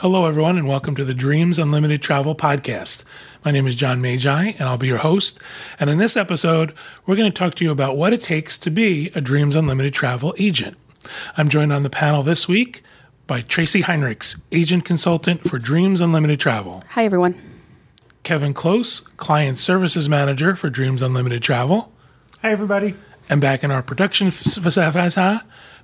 Hello, everyone, and welcome to the Dreams Unlimited Travel Podcast. My name is John Magi, and I'll be your host. And in this episode, we're going to talk to you about what it takes to be a Dreams Unlimited Travel agent. I'm joined on the panel this week by Tracy Heinrichs, agent consultant for Dreams Unlimited Travel. Hi, everyone. Kevin Close, client services manager for Dreams Unlimited Travel. Hi, everybody. And back in our production facility,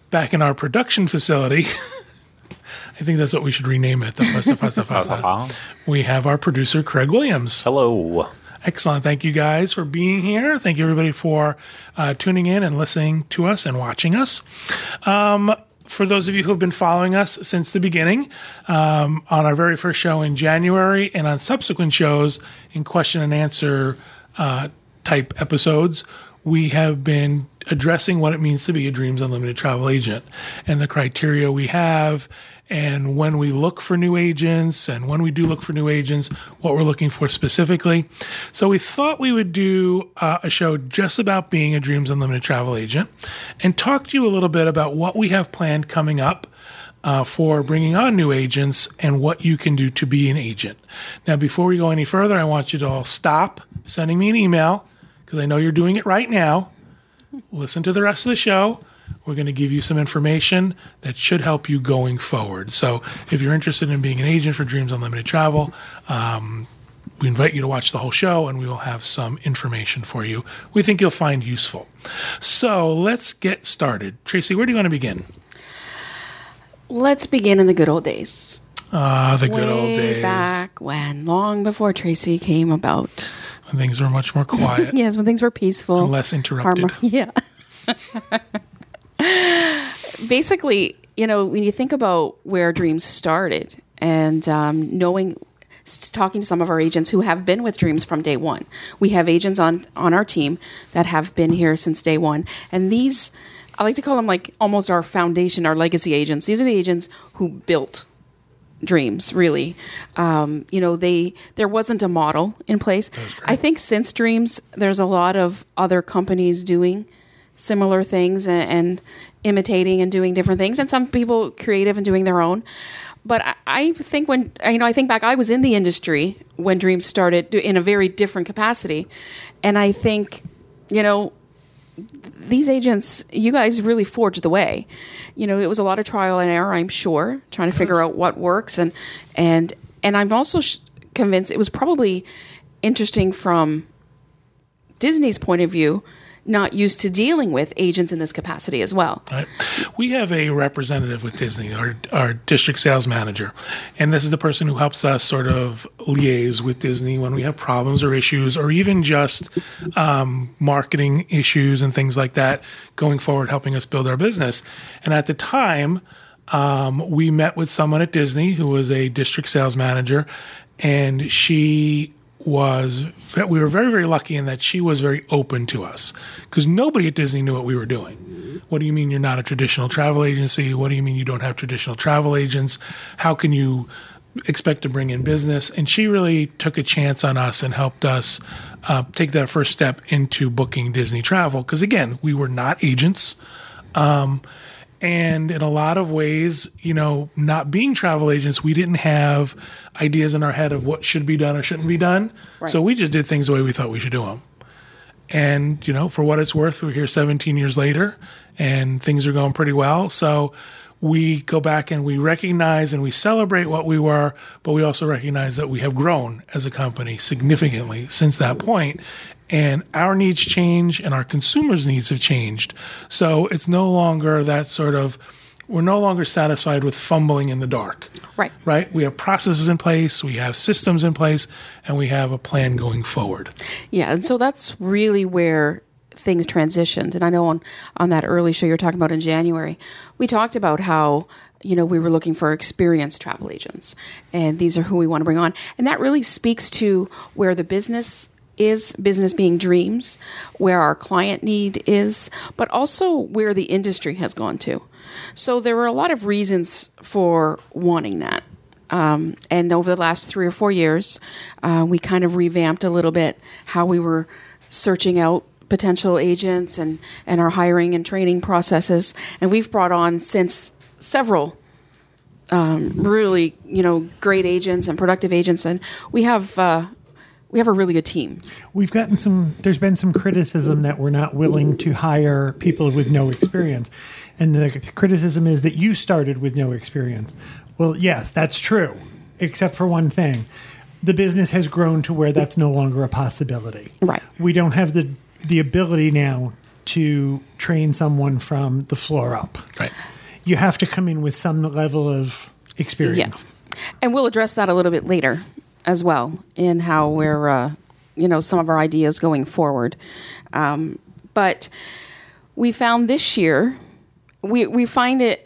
I think that's what we should rename it. We have our producer, Craig Williams. Hello. Excellent. Thank you guys for being here. Thank you, everybody, for tuning in and listening to us and watching us. For those of you who have been following us since the beginning, on our very first show in January and on subsequent shows in question and answer type episodes, we have been addressing what it means to be a Dreams Unlimited travel agent and the criteria we have, and when we look for new agents, and when we do look for new agents, what we're looking for specifically. So we thought we would do a show just about being a Dreams Unlimited travel agent and talk to you a little bit about what we have planned coming up for bringing on new agents and what you can do to be an agent. Now, before we go any further, I want you to all stop sending me an email, because I know you're doing it right now. Listen to the rest of the show. We're going to give you some information that should help you going forward. So if you're interested in being an agent for Dreams Unlimited Travel, we invite you to watch the whole show, and we will have some information for you we think you'll find useful. So let's get started. Tracy, where do you want to begin? Let's begin in the good old days. The good old Way days. back when, long before Tracy came about. When things were much more quiet. Yes, when things were peaceful. And less interrupted. Yeah. Basically, when you think about where Dreams started and talking to some of our agents who have been with Dreams from day one. We have agents on our team that have been here since day one. And these, I like to call them like almost our foundation, our legacy agents. These are the agents who built Dreams, really. There wasn't a model in place. I think since Dreams, there's a lot of other companies doing similar things and imitating and doing different things, and some people creative and doing their own. But I think I think back, I was in the industry when Dreams started in a very different capacity, and I think, these agents, you guys really forged the way. It was a lot of trial and error, I'm sure, trying to figure out what works. And I'm also convinced it was probably interesting from Disney's point of view, not used to dealing with agents in this capacity as well. Right. We have a representative with Disney, our district sales manager, and this is the person who helps us sort of liaise with Disney when we have problems or issues, or even just marketing issues and things like that going forward, helping us build our business. And at the time, we met with someone at Disney who was a district sales manager, and we were very, very lucky in that she was very open to us, because nobody at Disney knew what we were doing. What do you mean you're not a traditional travel agency? What do you mean you don't have traditional travel agents? How can you expect to bring in business? And she really took a chance on us and helped us take that first step into booking Disney travel, because again, we were not agents. And in a lot of ways, not being travel agents, we didn't have ideas in our head of what should be done or shouldn't be done. Right. So we just did things the way we thought we should do them. And, for what it's worth, we're here 17 years later, and things are going pretty well. So we go back and we recognize and we celebrate what we were, but we also recognize that we have grown as a company significantly since that point. And our needs change and our consumers' needs have changed. So it's no longer that we're no longer satisfied with fumbling in the dark. Right? We have processes in place, we have systems in place, and we have a plan going forward. Yeah, and so that's really where things transitioned. And I know on that early show you're talking about in January, we talked about how, we were looking for experienced travel agents, and these are who we want to bring on. And that really speaks to where the business being Dreams, where our client need is, but also where the industry has gone to. So there were a lot of reasons for wanting that. And over the last 3 or 4 years, we kind of revamped a little bit how we were searching out potential agents and our hiring and training processes. And we've brought on since several really, great agents and productive agents, and we have a really good team. There's been some criticism that we're not willing to hire people with no experience. And the criticism is that you started with no experience. Well, yes, that's true, except for one thing. The business has grown to where that's no longer a possibility. Right. We don't have the ability now to train someone from the floor up. Right. You have to come in with some level of experience. Yeah. And we'll address that a little bit later as well in how we're, some of our ideas going forward. But we found this year, we found it,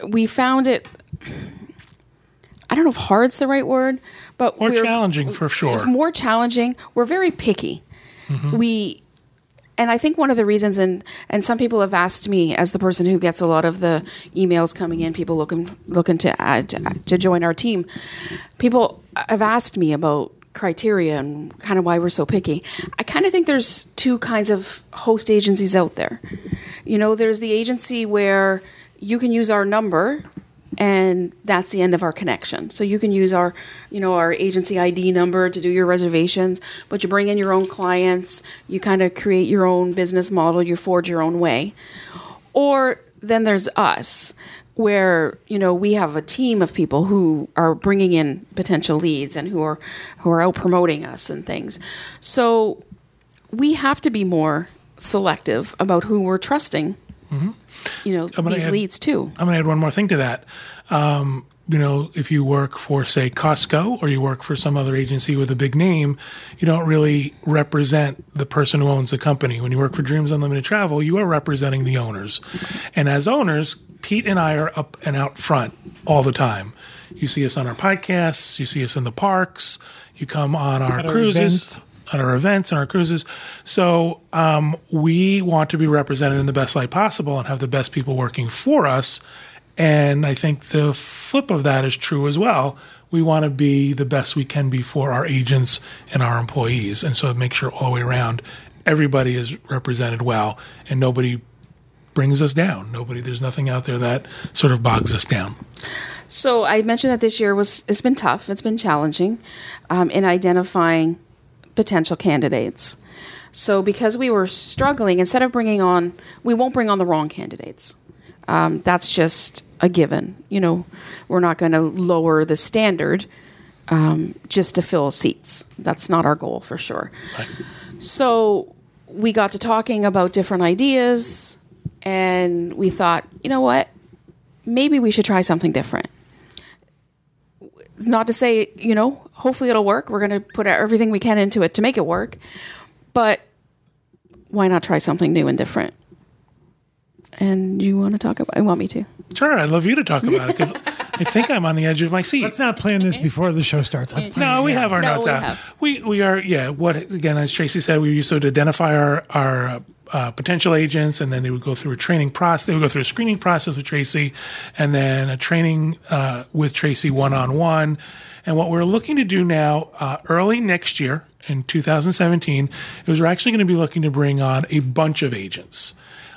I don't know if hard's the right word, but more challenging for sure. More challenging. We're very picky. Mm-hmm. And I think one of the reasons, and some people have asked me, as the person who gets a lot of the emails coming in, people looking to join our team, people have asked me about criteria and kind of why we're so picky. I kind of think there's two kinds of host agencies out there. There's the agency where you can use our number and that's the end of our connection. So you can use our agency ID number to do your reservations, but you bring in your own clients, you kind of create your own business model, you forge your own way. Or then there's us, where, we have a team of people who are bringing in potential leads and who are out promoting us and things. So we have to be more selective about who we're trusting. Mm-hmm. These leads too. I'm going to add one more thing to that. If you work for, say, Costco, or you work for some other agency with a big name, you don't really represent the person who owns the company. When you work for Dreams Unlimited Travel, you are representing the owners. And as owners, Pete and I are up and out front all the time. You see us on our podcasts, you see us in the parks, you come on our cruises. At our events and our cruises. So we want to be represented in the best light possible and have the best people working for us. And I think the flip of that is true as well. We want to be the best we can be for our agents and our employees. And so make sure all the way around everybody is represented well and nobody brings us down. There's nothing out there that sort of bogs us down. So I mentioned that this year it's been tough. It's been challenging in identifying potential candidates. So because we were struggling, instead of we won't bring on the wrong candidates. That's just a given. We're not going to lower the standard just to fill seats. That's not our goal for sure. Right. So we got to talking about different ideas and we thought, you know what, maybe we should try something different. It's not to say, hopefully it'll work. We're going to put everything we can into it to make it work. But why not try something new and different? And you want to talk about it? I want me to. Sure, I'd love you to talk about it because I think I'm on the edge of my seat. Let's not plan this before the show starts. We have our notes out. We are, again, as Tracy said, we used to identify our potential agents, and then they would go through a training process. They would go through a screening process with Tracy, and then a training with Tracy one-on-one. And what we're looking to do now, early next year, in 2017, is we're actually going to be looking to bring on a bunch of agents.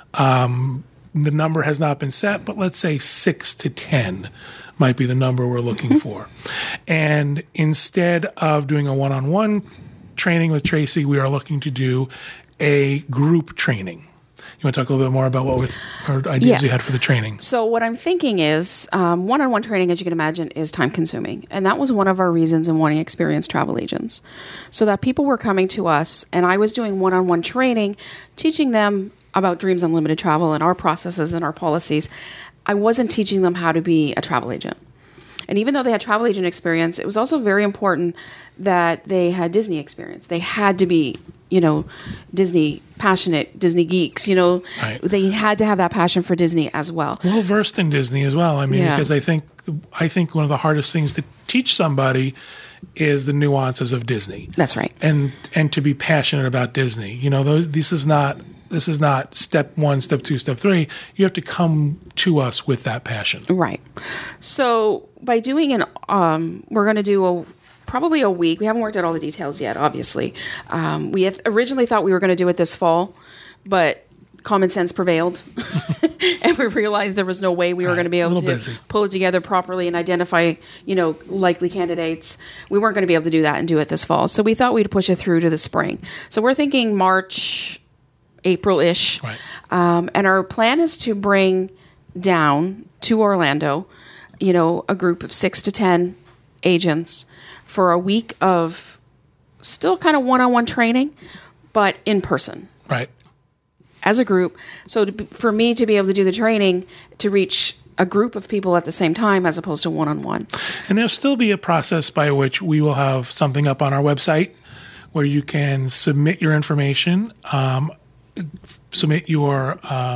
The number has not been set, but let's say 6 to 10 might be the number we're looking for. And instead of doing a one-on-one training with Tracy, we are looking to do a group training. You want to talk a little bit more about what ideas we had for the training? So what I'm thinking is one-on-one training, as you can imagine, is time-consuming. And that was one of our reasons in wanting experienced travel agents. So that people were coming to us, and I was doing one-on-one training, teaching them about Dreams Unlimited Travel and our processes and our policies. I wasn't teaching them how to be a travel agent. And even though they had travel agent experience, it was also very important that they had Disney experience. They had to be, Disney passionate, Disney geeks, Right. They had to have that passion for Disney as well. Well versed in Disney as well. Because I think one of the hardest things to teach somebody is the nuances of Disney. That's right. And to be passionate about Disney. This is not step 1, step 2, step 3. You have to come to us with that passion. Right. So by doing we're going to do probably a week. We haven't worked out all the details yet, obviously. We originally thought we were going to do it this fall, but common sense prevailed, and we realized there was no way we were going to be able to pull it together properly and identify, likely candidates. We weren't going to be able to do that and do it this fall. So we thought we'd push it through to the spring. So we're thinking March, April-ish. Right. And our plan is to bring down to Orlando, a group of 6 to 10 agents for a week of still kind of one-on-one training, but in person. Right. As a group. So for me to be able to do the training to reach a group of people at the same time as opposed to one-on-one. And there'll still be a process by which we will have something up on our website where you can submit your information, submit your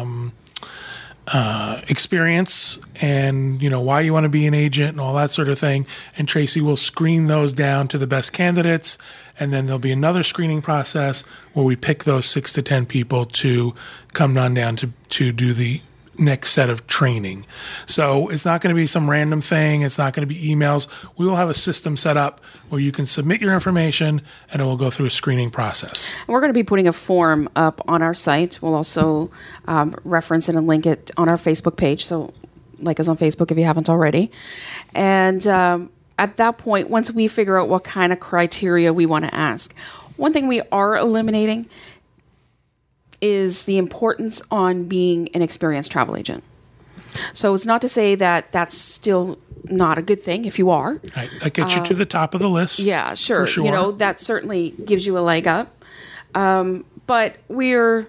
experience and, why you want to be an agent and all that sort of thing. And Tracy will screen those down to the best candidates. And then there'll be another screening process where we pick those 6 to 10 people to come on down to do the next set of training. So it's not going to be some random thing. It's not going to be emails. We will have a system set up where you can submit your information and it will go through a screening process. We're going to be putting a form up on our site. We'll also reference it and link it on our Facebook page. So like us on Facebook if you haven't already. And at that point, once we figure out what kind of criteria we want to ask, one thing we are eliminating is the importance on being an experienced travel agent. So it's not to say that that's still not a good thing if you are. Right. That gets you to the top of the list. Yeah, sure. That certainly gives you a leg up. But we're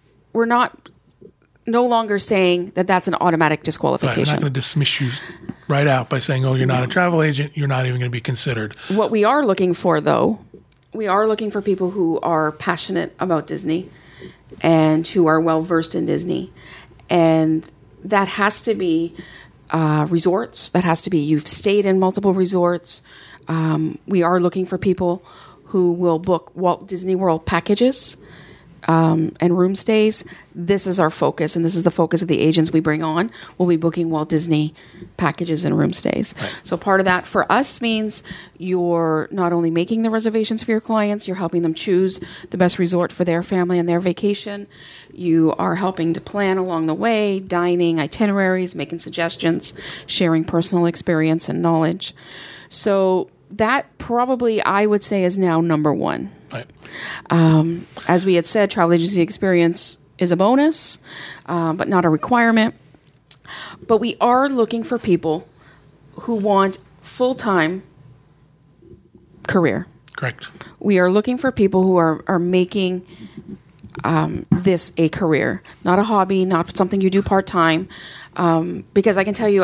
no longer saying that that's an automatic disqualification. Right. We're not going to dismiss you right out by saying, you're not a travel agent. You're not even going to be considered. What we are looking for, though, we are looking for people who are passionate about Disney and who are well-versed in Disney. And that has to be resorts. That has to be you've stayed in multiple resorts. We are looking for people who will book Walt Disney World packages and room stays. This is our focus, and this is the focus of the agents we bring on. We'll be booking Walt Disney packages and room stays. Right. So part of that for us means you're not only making the reservations for your clients, you're helping them choose the best resort for their family and their vacation. You are helping to plan along the way, dining, itineraries, making suggestions, sharing personal experience and knowledge. So that probably, I would say, is now number one. Right. As we had said, travel agency experience is a bonus, but not a requirement. But we are looking for people who want full-time career. Correct. We are looking for people who are making this a career, not a hobby, not something you do part-time. Because I can tell you,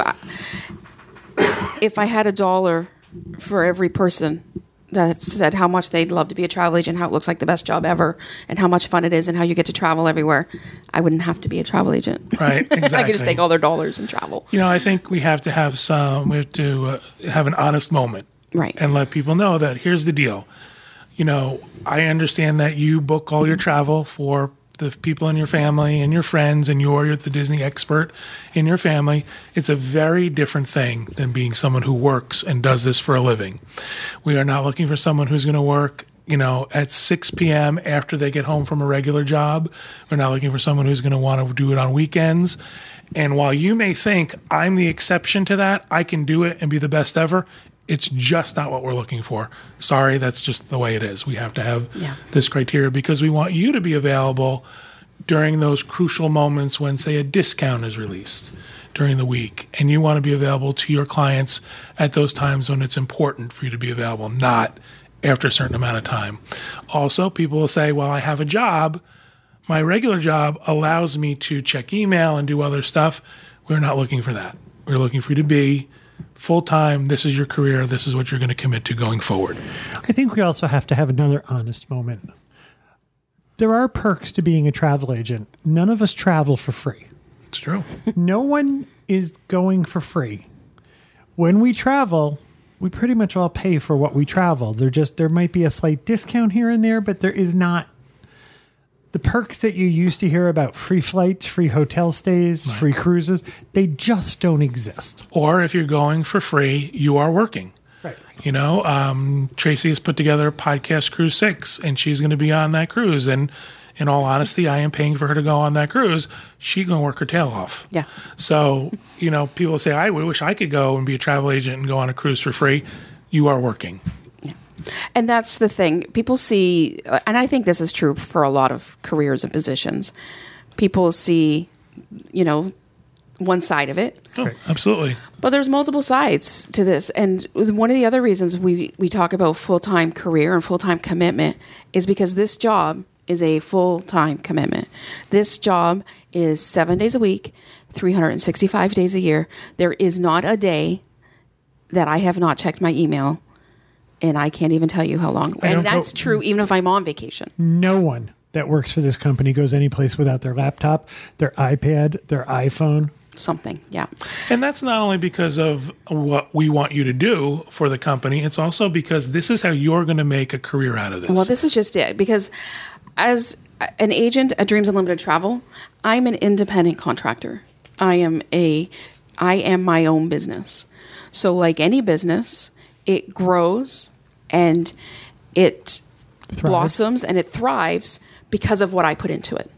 if I had $1 for every person that said how much they'd love to be a travel agent, how it looks like the best job ever, and how much fun it is, and how you get to travel everywhere, I wouldn't have to be a travel agent. Right, exactly. I could just take all their dollars and travel. I think we have to have have an honest moment. Right. And let people know that here's the deal. I understand that you book all your travel for the people in your family and your friends, and you're the Disney expert in your family. It's a very different thing than being someone who works and does this for a living. We are not looking for someone who's going to work, at 6 p.m. after they get home from a regular job. We're not looking for someone who's going to want to do it on weekends. And while you may think I'm the exception to that, I can do it and be the best ever, it's just not what we're looking for. Sorry, that's just the way it is. We have to have this criteria because we want you to be available during those crucial moments when, say, a discount is released during the week. And you want to be available to your clients at those times when it's important for you to be available, not after a certain amount of time. Also, people will say, well, I have a job. My regular job allows me to check email and do other stuff. We're not looking for that. We're looking for you to be full-time. This is your career. This is what you're going to commit to going forward. I think we also have to have another honest moment. There are perks to being a travel agent. None of us travel for free. It's true. No one is going for free. When we travel, we pretty much all pay for what we travel. There might be a slight discount here and there, but there is not the perks that you used to hear about: free flights, free hotel stays, free cruises. They just don't exist. Or if you're going for free, you are working. Right. Tracy has put together Podcast Cruise 6, and she's going to be on that cruise. And in all honesty, I am paying for her to go on that cruise. She's going to work her tail off. Yeah. So, people say, I wish I could go and be a travel agent and go on a cruise for free. You are working. Yeah. And that's the thing. People see, and I think this is true for a lot of careers and positions. People see, one side of it. Oh, absolutely. But there's multiple sides to this. And one of the other reasons we talk about full-time career and full-time commitment is because this job is a full-time commitment. This job is 7 days a week, 365 days a year. There is not a day that I have not checked my email, and I can't even tell you how long. And that's true even if I'm on vacation. No one that works for this company goes any place without their laptop, their iPad, their iPhone. Something, yeah. And that's not only because of what we want you to do for the company, it's also because this is how you're going to make a career out of this. Well, this is just it. Because as an agent at Dreams Unlimited Travel, I'm an independent contractor. I am my own business. So like any business, it grows and it blossoms and it thrives because of what I put into it.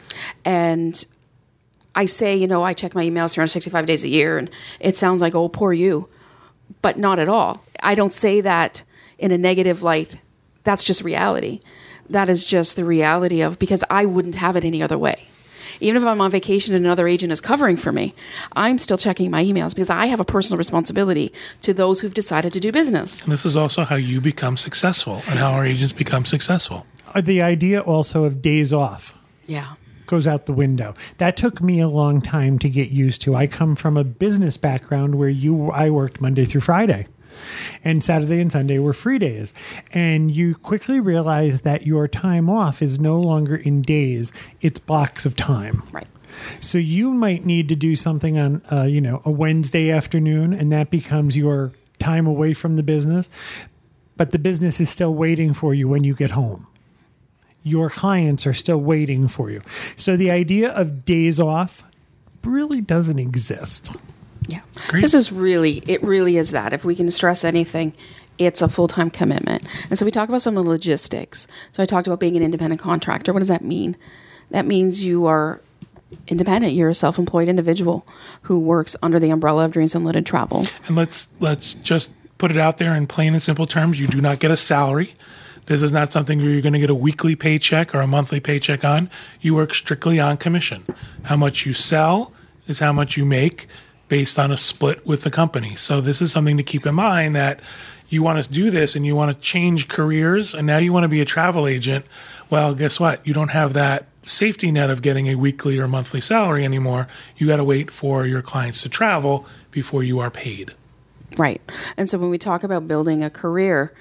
And I say, I check my emails 365 days a year, and it sounds like, oh, poor you. But not at all. I don't say that in a negative light. That's just reality. That is just the reality of, because I wouldn't have it any other way. Even if I'm on vacation and another agent is covering for me, I'm still checking my emails because I have a personal responsibility to those who've decided to do business. And this is also how you become successful and how our agents become successful. The idea also of days off. Yeah. Goes out the window. That took me a long time to get used to. I come from a business background where I worked Monday through Friday, and Saturday and Sunday were free days. And you quickly realize that your time off is no longer in days, it's blocks of time. Right. So you might need to do something on a Wednesday afternoon, and that becomes your time away from the business, but the business is still waiting for you when you get home. Your clients are still waiting for you. So the idea of days off really doesn't exist. Yeah. Great. It really is that. If we can stress anything, it's a full-time commitment. And so we talk about some of the logistics. So I talked about being an independent contractor. What does that mean? That means you are independent. You're a self-employed individual who works under the umbrella of Dreams Unlimited Travel. And let's just put it out there in plain and simple terms. You do not get a salary. This is not something where you're going to get a weekly paycheck or a monthly paycheck on. You work strictly on commission. How much you sell is how much you make based on a split with the company. So this is something to keep in mind, that you want to do this and you want to change careers and now you want to be a travel agent. Well, guess what? You don't have that safety net of getting a weekly or monthly salary anymore. You got to wait for your clients to travel before you are paid. Right. And so when we talk about building a career,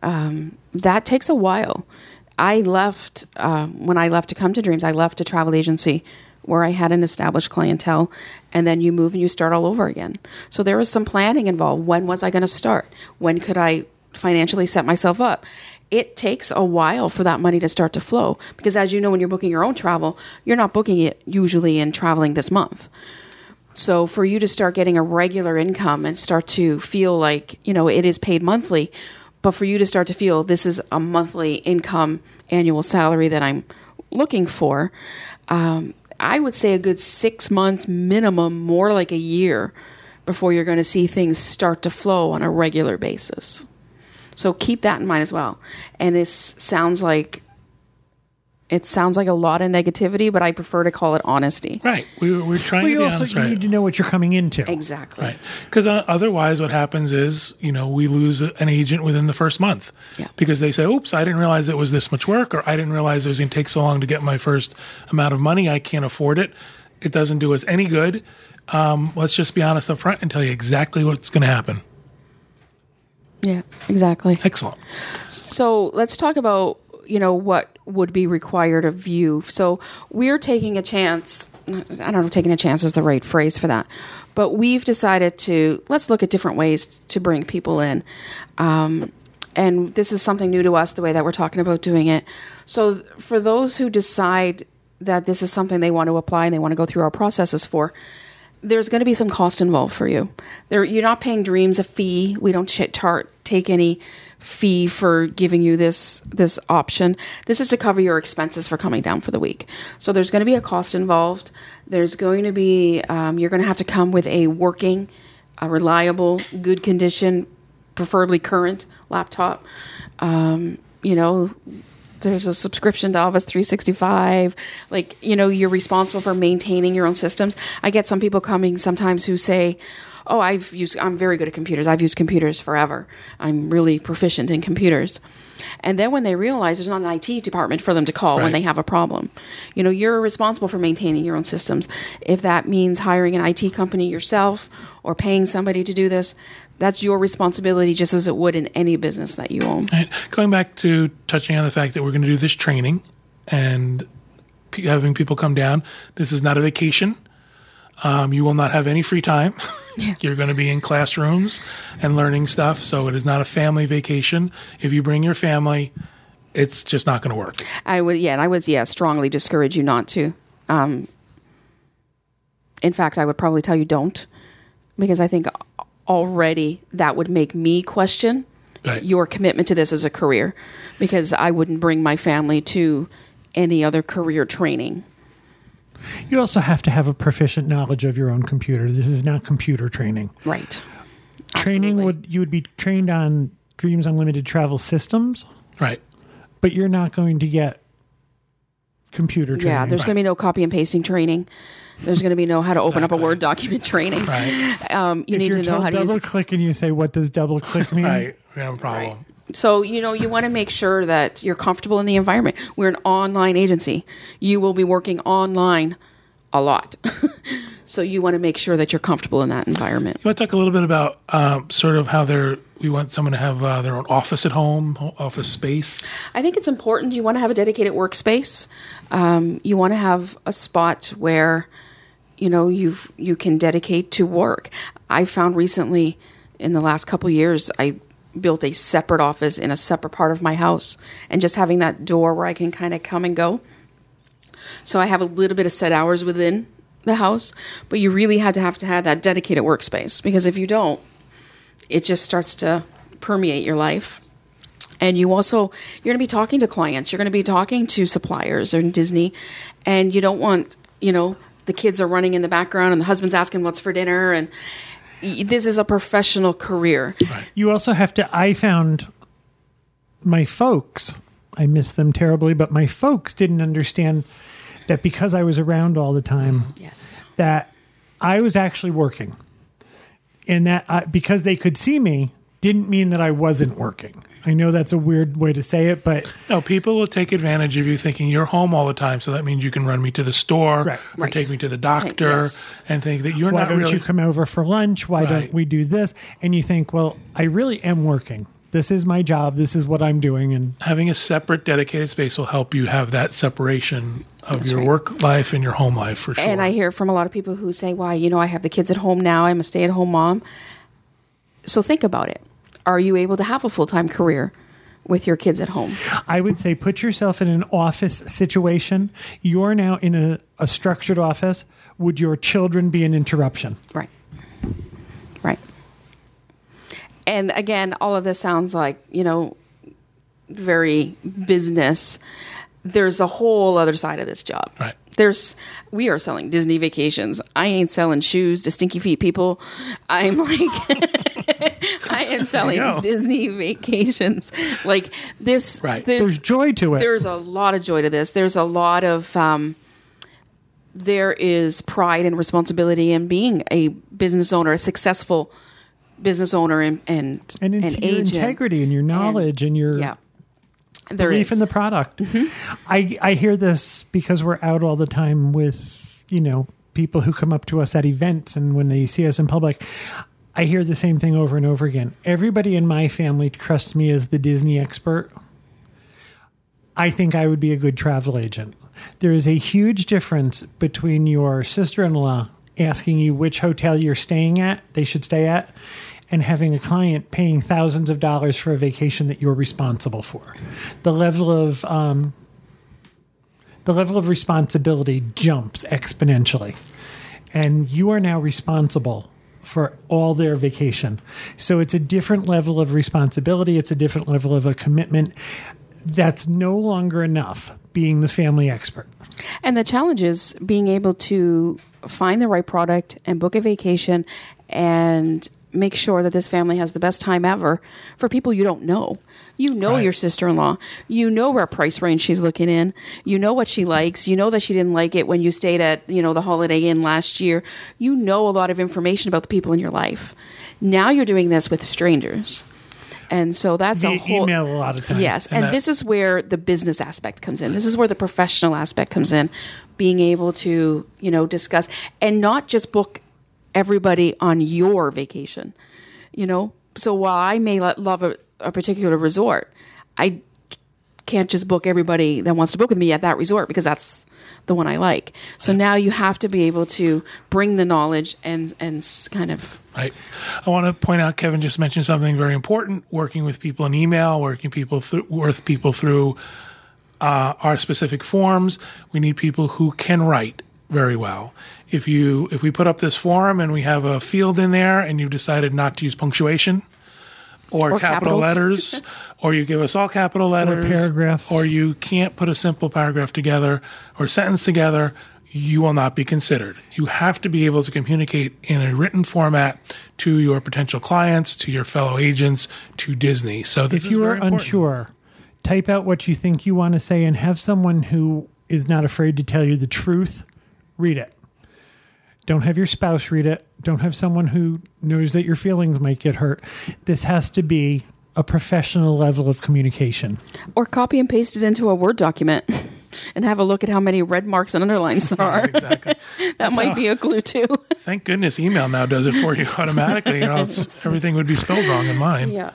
that takes a while. I left, when I left to come to Dreams, I left a travel agency where I had an established clientele, and then you move and you start all over again. So there was some planning involved. When was I going to start? When could I financially set myself up? It takes a while for that money to start to flow, because as you know, when you're booking your own travel, you're not booking it usually in traveling this month. So for you to start getting a regular income and start to feel like, it is paid monthly, but for you to start to feel this is a monthly income, annual salary that I'm looking for, I would say a good 6 months minimum, more like a year, before you're going to see things start to flow on a regular basis. So keep that in mind as well. And it sounds like a lot of negativity, but I prefer to call it honesty. Right. We're trying to be honest, you right? need to know what you're coming into. Exactly. Right. Because otherwise what happens is, we lose an agent within the first month. Yeah. Because they say, oops, I didn't realize it was this much work, or I didn't realize it was going to take so long to get my first amount of money. I can't afford it. It doesn't do us any good. Let's just be honest up front and tell you exactly what's going to happen. Yeah, exactly. Excellent. So let's talk about, what would be required of you. So we're taking a chance. I don't know if taking a chance is the right phrase for that, but we've decided let's look at different ways to bring people in. And this is something new to us, the way that we're talking about doing it. So for those who decide that this is something they want to apply and they want to go through our processes for, there's going to be some cost involved for you. You're not paying Dreams a fee. We don't take any fee for giving you this option. This is to cover your expenses for coming down for the week. So there's going to be a cost involved. There's going to be you're going to have to come with a working, a reliable, good condition, preferably current laptop. There's a subscription to Office 365. Like, you're responsible for maintaining your own systems. I get some people coming sometimes who say, oh, I'm very good at computers. I've used computers forever. I'm really proficient in computers. And then when they realize there's not an IT department for them to call when they have a problem, you're responsible for maintaining your own systems. If that means hiring an IT company yourself or paying somebody to do this, that's your responsibility just as it would in any business that you own. Right. Going back to touching on the fact that we're going to do this training and having people come down, this is not a vacation. You will not have any free time. Yeah. You're going to be in classrooms and learning stuff. So it is not a family vacation. If you bring your family, it's just not going to work. I would strongly discourage you not to. In fact, I would probably tell you don't, because I think already that would make me question your commitment to this as a career, because I wouldn't bring my family to any other career training. You also have to have a proficient knowledge of your own computer. This is not computer training. Right. Training you would be trained on Dreams Unlimited travel systems. Right. But you're not going to get computer training. Yeah, there's going to be no copy and pasting training. There's going to be no how to open up a Word document training. Right. You need to know how to use double click and you say, what does double click mean? Right. We have a problem. Right. So, you want to make sure that you're comfortable in the environment. We're an online agency. You will be working online a lot. So you want to make sure that you're comfortable in that environment. You want to talk a little bit about sort of how we want someone to have their own office at home, office space? I think it's important. You want to have a dedicated workspace. You want to have a spot where, you can dedicate to work. I found recently in the last couple of years, I built a separate office in a separate part of my house, and just having that door where I can kind of come and go. So I have a little bit of set hours within the house, but you really have to have that dedicated workspace, because if you don't, it just starts to permeate your life. And you're going to be talking to clients, you're going to be talking to suppliers or Disney, and you don't want, the kids are running in the background and the husband's asking what's for dinner, and this is a professional career. Right. You also have to, I found my folks, I miss them terribly, but my folks didn't understand that because I was around all the time, that I was actually working. And that because they could see me didn't mean that I wasn't working. I know that's a weird way to say it, but... No, people will take advantage of you thinking you're home all the time, so that means you can run me to the store or take me to the doctor and think that you're not really... Why don't you come over for lunch? Why don't we do this? And you think, well, I really am working. This is my job. This is what I'm doing. And having a separate dedicated space will help you have that separation of your work life and your home life, for sure. And I hear from a lot of people who say, why, I have the kids at home now. I'm a stay-at-home mom. So think about it. Are you able to have a full-time career with your kids at home? I would say put yourself in an office situation. You're now in a structured office. Would your children be an interruption? Right. And again, all of this sounds like, very business. There's a whole other side of this job. Right. We are selling Disney vacations. I ain't selling shoes to stinky feet people. I'm like, I am selling Disney vacations. Like this. Right. There's joy to it. There's a lot of joy to this. There's a lot of, there is pride and responsibility in being a business owner, a successful business owner and your agent. Integrity and your knowledge and your belief in the product. Mm-hmm. I hear this because we're out all the time with, people who come up to us at events, and when they see us in public, I hear the same thing over and over again. Everybody in my family trusts me as the Disney expert. I think I would be a good travel agent. There is a huge difference between your sister-in-law asking you which hotel they should stay at, and having a client paying thousands of dollars for a vacation that you're responsible for. The level of responsibility jumps exponentially. And you are now responsible for all their vacation. So it's a different level of responsibility. It's a different level of a commitment. That's no longer enough being the family expert. And the challenge is being able to find the right product and book a vacation and make sure that this family has the best time ever for people you don't know. You know Right. your sister-in-law. You know what price range she's looking in. You know what she likes. You know that she didn't like it when you stayed at, the Holiday Inn last year. You know a lot of information about the people in your life. Now you're doing this with strangers. And so that's Via a whole email a lot of times. Yes, and this is where the business aspect comes in. This is where the professional aspect comes in. Being able to, discuss and not just book everybody on your vacation. So while I may love a particular resort, I can't just book everybody that wants to book with me at that resort because that's the one I like. So now you have to be able to bring the knowledge and kind of. Right. I want to point out, Kevin just mentioned something very important, working with people in email, working people through our specific forms. We need people who can write very well. If we put up this form and we have a field in there and you've decided not to use punctuation or capital capitals. letters, or you give us all capital letters, paragraphs, or you can't put a simple paragraph together or sentence together, you will not be considered. You have to be able to communicate in a written format to your potential clients, to your fellow agents, to Disney. So this If you is are very important. unsure, type out what you think you want to say and have someone who is not afraid to tell you the truth read it. Don't have your spouse read it. Don't have someone who knows that your feelings might get hurt. This has to be a professional level of communication. Or copy and paste it into a Word document and have a look at how many red marks and underlines there are. Exactly. That might be a clue too. Thank goodness email now does it for you automatically, or else everything would be spelled wrong in mine. Yeah.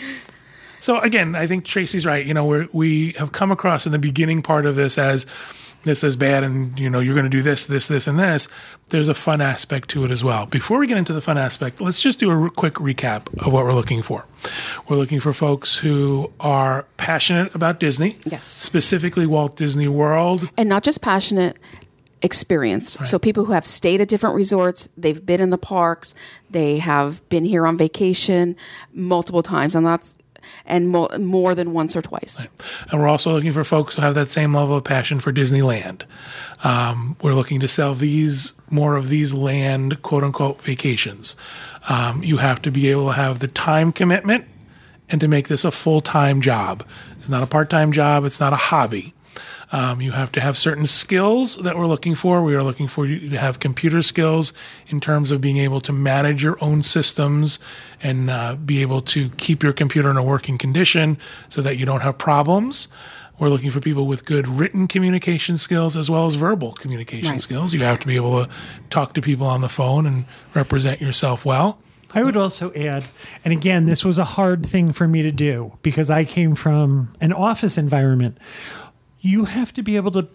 So again, I think Tracy's right. We have come across in the beginning part of this as this is bad and, you're going to do this, and this. There's a fun aspect to it as well. Before we get into the fun aspect, let's just do a quick recap of what we're looking for. We're looking for folks who are passionate about Disney. Yes. Specifically Walt Disney World. And not just passionate, experienced. Right. So people who have stayed at different resorts, they've been in the parks, they have been here on vacation multiple times, and more than once or twice. And we're also looking for folks who have that same level of passion for Disneyland. We're looking to sell more of these land, quote unquote, vacations. You have to be able to have the time commitment and to make this a full-time job. It's not a part-time job. It's not a hobby. You have to have certain skills that we're looking for. We are looking for you to have computer skills in terms of being able to manage your own systems and be able to keep your computer in a working condition so that you don't have problems. We're looking for people with good written communication skills as well as verbal communication skills. You have to be able to talk to people on the phone and represent yourself well. I would also add, and again, this was a hard thing for me to do because I came from an office environment. You have to be able to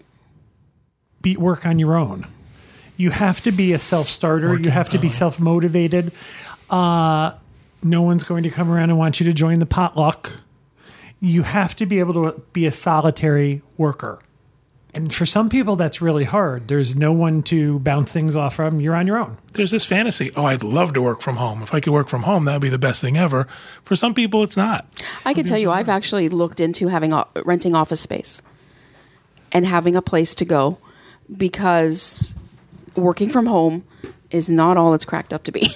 work on your own. You have to be a self-starter. You have to be self-motivated. No one's going to come around and want you to join the potluck. You have to be able to be a solitary worker. And for some people, that's really hard. There's no one to bounce things off from. You're on your own. There's this fantasy, I'd love to work from home. If I could work from home, that would be the best thing ever. For some people, it's not. I can tell you, I've actually looked into renting office space and having a place to go because working from home is not all it's cracked up to be.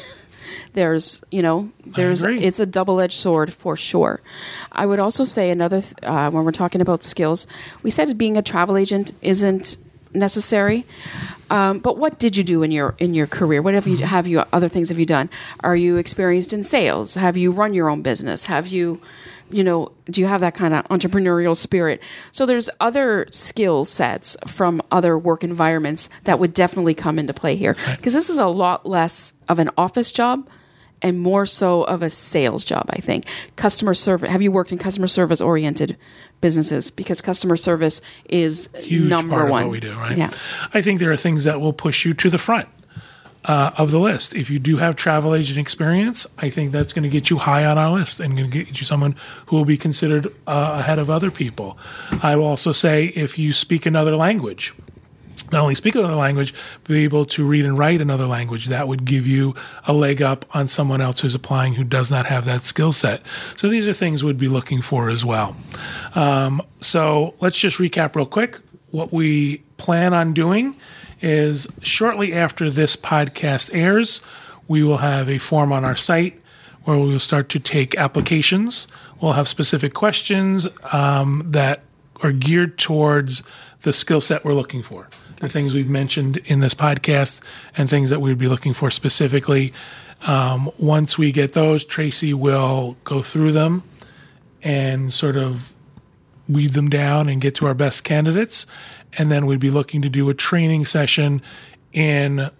It's a double-edged sword for sure. I would also say another, when we're talking about skills, we said being a travel agent isn't necessary. But what did you do in your career? What other things have you done? Are you experienced in sales? Have you run your own business? Have you, do you have that kind of entrepreneurial spirit? So there's other skill sets from other work environments that would definitely come into play here because this is a lot less of an office job and more so of a sales job, I think. Customer service. Have you worked in customer service oriented businesses? Because customer service is Huge number part one. Of what we do, right? Yeah. I think there are things that will push you to the front of the list. If you do have travel agent experience, I think that's going to get you high on our list and going to get you someone who will be considered ahead of other people. I will also say if you speak another language, not only speak another language, but be able to read and write another language. That would give you a leg up on someone else who's applying who does not have that skill set. So these are things we'd be looking for as well. So let's just recap real quick. What we plan on doing is shortly after this podcast airs, we will have a form on our site where we will start to take applications. We'll have specific questions that are geared towards the skill set we're looking for. The things we've mentioned in this podcast and things that we'd be looking for specifically. Once we get those, Tracy will go through them and sort of weed them down and get to our best candidates. And then we'd be looking to do a training session in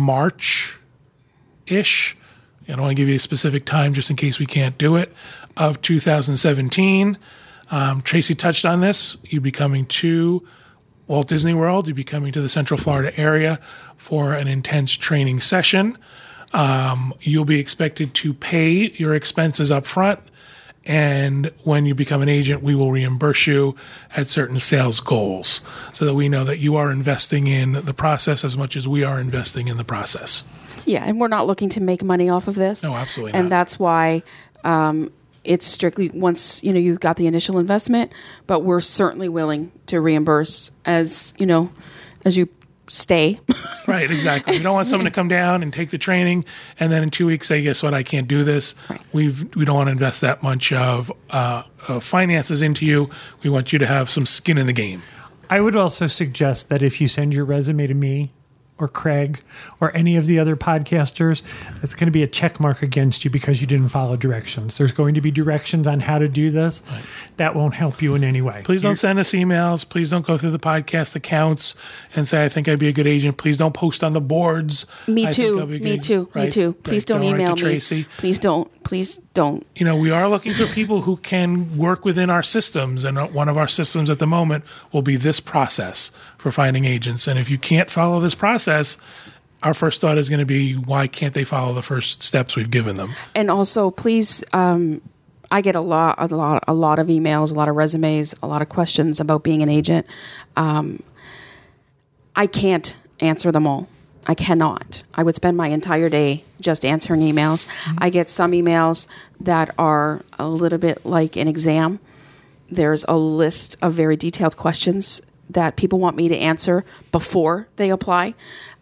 March-ish. I don't want to give you a specific time just in case we can't do it, of 2017. Tracy touched on this. You'd be coming to Walt Disney World. You'd be coming to the Central Florida area for an intense training session. You'll be expected to pay your expenses up front. And when you become an agent, we will reimburse you at certain sales goals so that we know that you are investing in the process as much as we are investing in the process. Yeah, and we're not looking to make money off of this. No, absolutely and not. That's why it's strictly once, you've got the initial investment, but we're certainly willing to reimburse as you stay. Right, exactly. We don't want someone to come down and take the training and then in 2 weeks say, guess what, I can't do this. Right. We don't want to invest that much of finances into you. We want you to have some skin in the game. I would also suggest that if you send your resume to me or Craig or any of the other podcasters, it's going to be a check mark against you because you didn't follow directions. There's going to be directions on how to do this. Right. That won't help you in any way. Please don't send us emails. Please don't go through the podcast accounts and say, I think I'd be a good agent. Please don't post on the boards. Me too. Please don't email me. Tracy. Please don't. We are looking for people who can work within our systems, and one of our systems at the moment will be this process for finding agents. And if you can't follow this process, our first thought is going to be, why can't they follow the first steps we've given them? And also, please, I get a lot of emails, a lot of resumes, a lot of questions about being an agent. I can't answer them all. I cannot. I would spend my entire day just answering emails. Mm-hmm. I get some emails that are a little bit like an exam. There's a list of very detailed questions that people want me to answer before they apply.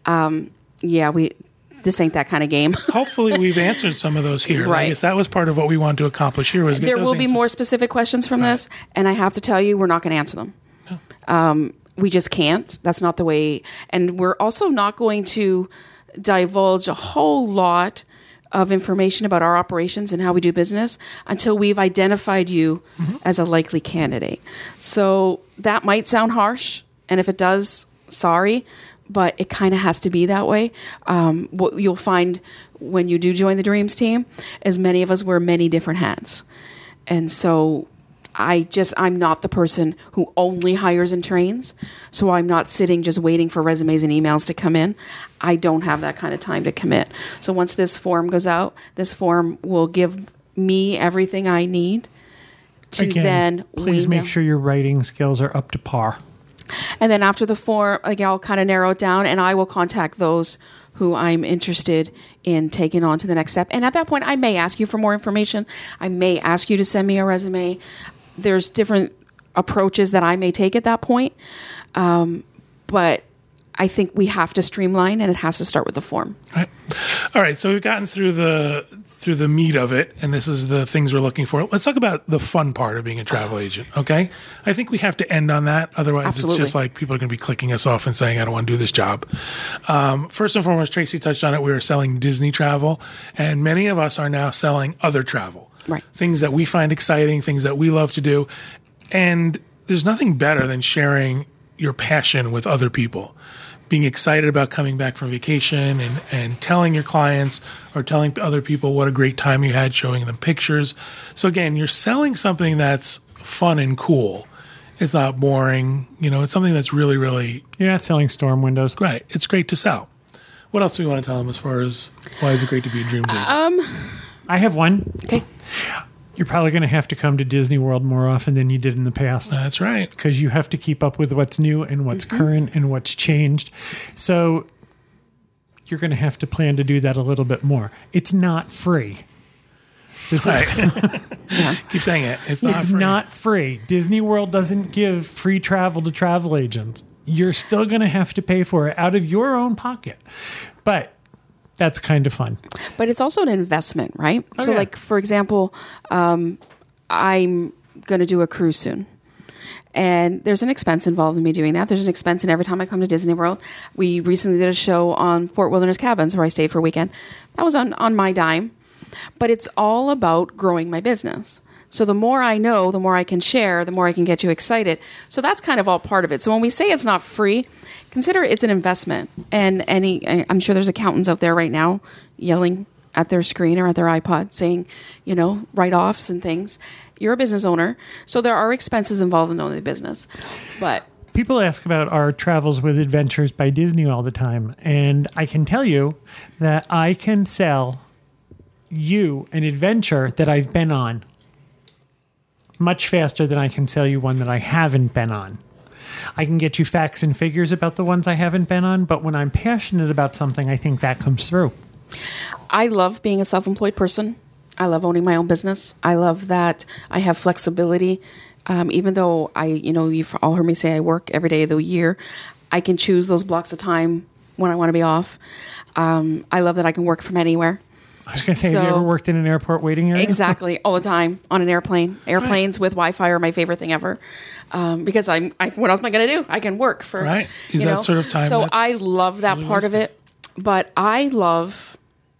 This ain't that kind of game. Hopefully we've answered some of those here. Right. I guess that was part of what we wanted to accomplish here. There will be more specific questions from this, and I have to tell you, we're not going to answer them. No. We just can't. That's not the way. And we're also not going to divulge a whole lot of information about our operations and how we do business until we've identified you as a likely candidate. So that might sound harsh, and if it does, sorry, but it kind of has to be that way. What you'll find when you do join the Dreams team is many of us wear many different hats. And so I'm not the person who only hires and trains. So I'm not sitting just waiting for resumes and emails to come in. I don't have that kind of time to commit. So once this form goes out, this form will give me everything I need to then please make sure your writing skills are up to par. And then after the form, I'll kind of narrow it down, and I will contact those who I'm interested in taking on to the next step. And at that point, I may ask you for more information. I may ask you to send me a resume. There's different approaches that I may take at that point. But I think we have to streamline, and it has to start with the form. All right. So we've gotten through the meat of it, and this is the things we're looking for. Let's talk about the fun part of being a travel agent. Okay. I think we have to end on that. Otherwise, Absolutely. It's just like people are going to be clicking us off and saying, I don't want to do this job. First and foremost, Tracy touched on it. We are selling Disney travel, and many of us are now selling other travel. Right. Things that we find exciting, things that we love to do. And there's nothing better than sharing your passion with other people. Being excited about coming back from vacation and telling your clients or telling other people what a great time you had, showing them pictures. So again, you're selling something that's fun and cool. It's not boring. It's something that's really, really... You're not selling storm windows. Right. It's great to sell. What else do we want to tell them as far as why is it great to be a Dreams agent? I have one. Okay. You're probably going to have to come to Disney World more often than you did in the past. That's right. Because you have to keep up with what's new and what's current and what's changed. So you're going to have to plan to do that a little bit more. It's not free. Right. Keep saying it. It's not free. Disney World doesn't give free travel to travel agents. You're still going to have to pay for it out of your own pocket. But that's kind of fun. But it's also an investment, right? Oh, so, yeah. like, for example, I'm going to do a cruise soon. And there's an expense involved in me doing that. There's an expense in every time I come to Disney World. We recently did a show on Fort Wilderness Cabins where I stayed for a weekend. That was on my dime. But it's all about growing my business. So the more I know, the more I can share, the more I can get you excited. So that's kind of all part of it. So when we say it's not free, consider it's an investment. And I'm sure there's accountants out there right now yelling at their screen or at their iPod saying, write-offs and things. You're a business owner, so there are expenses involved in owning the business. But people ask about our travels with Adventures by Disney all the time, and I can tell you that I can sell you an adventure that I've been on much faster than I can sell you one that I haven't been on. I can get you facts and figures about the ones I haven't been on, but when I'm passionate about something, I think that comes through. I love being a self-employed person. I love owning my own business. I love that I have flexibility. Even though you've all heard me say I work every day of the year, I can choose those blocks of time when I want to be off. I love that I can work from anywhere. I was going to say, have you ever worked in an airport waiting area? Exactly, all the time on an airplane. Airplanes with Wi-Fi are my favorite thing ever. Because what else am I going to do? I can work for that sort of time. So I love that really part of it. But I love.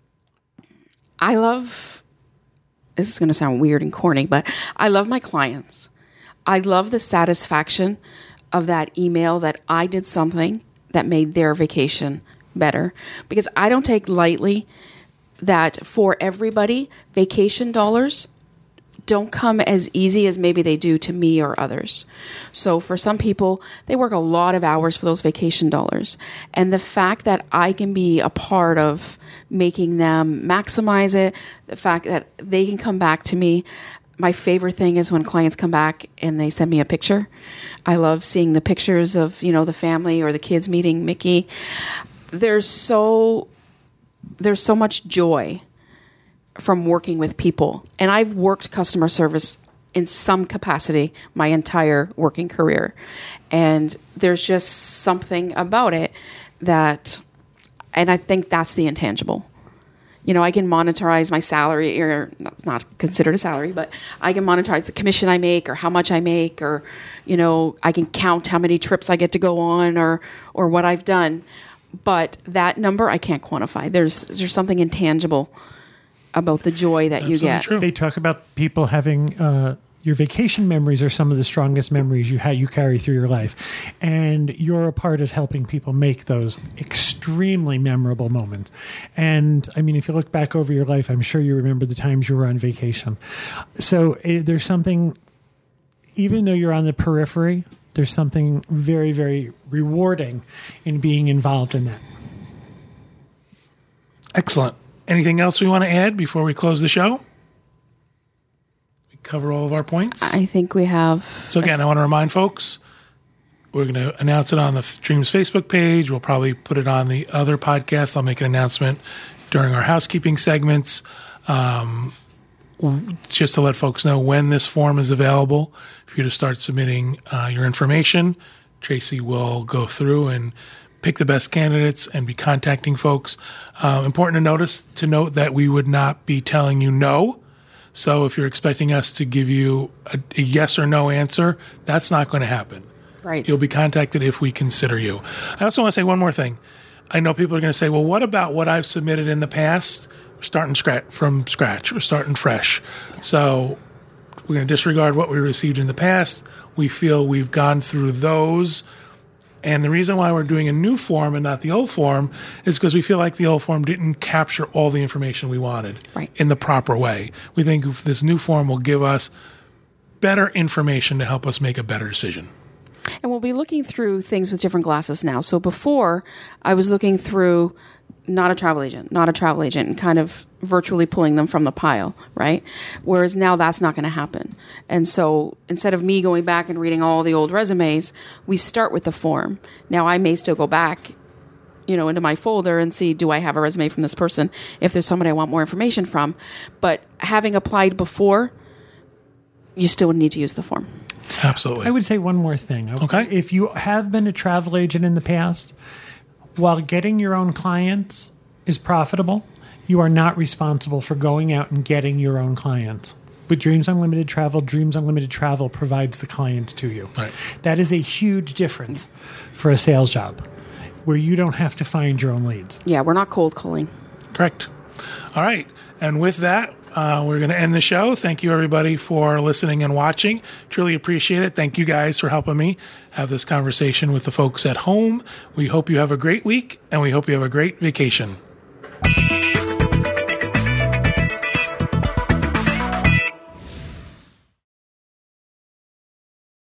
This is going to sound weird and corny, but I love my clients. I love the satisfaction of that email that I did something that made their vacation better. Because I don't take lightly that for everybody, vacation dollars don't come as easy as maybe they do to me or others. So for some people, they work a lot of hours for those vacation dollars. And the fact that I can be a part of making them maximize it, the fact that they can come back to me. My favorite thing is when clients come back and they send me a picture. I love seeing the pictures of, the family or the kids meeting Mickey. There's so much joy from working with people. And I've worked customer service in some capacity my entire working career. And there's just something about it and I think that's the intangible. I can monetize my salary, or it's not considered a salary, but I can monetize the commission I make or how much I make, or, I can count how many trips I get to go on or what I've done. But that number I can't quantify. There's something intangible about the joy that you get. True. They talk about people having your vacation memories are some of the strongest memories you carry through your life, and you're a part of helping people make those extremely memorable moments. And I mean, if you look back over your life, I'm sure you remember the times you were on vacation. So there's something, even though you're on the periphery, there's something very, very rewarding in being involved in that. Excellent. Anything else we want to add before we close the show? We cover all of our points? I think we have. So again, I want to remind folks, we're going to announce it on the Dreams Facebook page. We'll probably put it on the other podcast. I'll make an announcement during our housekeeping segments, just to let folks know when this form is available for you to start submitting your information. Tracy will go through and pick the best candidates and be contacting folks. Important to note that we would not be telling you no. So if you're expecting us to give you a yes or no answer, that's not going to happen. Right. You'll be contacted if we consider you. I also want to say one more thing. I know people are going to say, well, what about what I've submitted in the past? We're starting from scratch. We're starting fresh. So we're going to disregard what we received in the past. We feel we've gone through those. And the reason why we're doing a new form and not the old form is because we feel like the old form didn't capture all the information we wanted in the proper way. We think this new form will give us better information to help us make a better decision. And we'll be looking through things with different glasses now. So before, I was looking through not a travel agent, not a travel agent, and kind of virtually pulling them from the pile, right? Whereas now that's not going to happen. And so instead of me going back and reading all the old resumes, we start with the form. Now I may still go back, into my folder and see, do I have a resume from this person? If there's somebody I want more information from. But having applied before, you still would need to use the form. Absolutely. I would say one more thing. Okay. If you have been a travel agent in the past, while getting your own clients is profitable, you are not responsible for going out and getting your own clients. With Dreams Unlimited Travel provides the clients to you. Right. That is a huge difference for a sales job, where you don't have to find your own leads. Yeah, we're not cold calling. Correct. All right. And with that, we're going to end the show. Thank you, everybody, for listening and watching. Truly appreciate it. Thank you guys for helping me have this conversation with the folks at home. We hope you have a great week, and we hope you have a great vacation.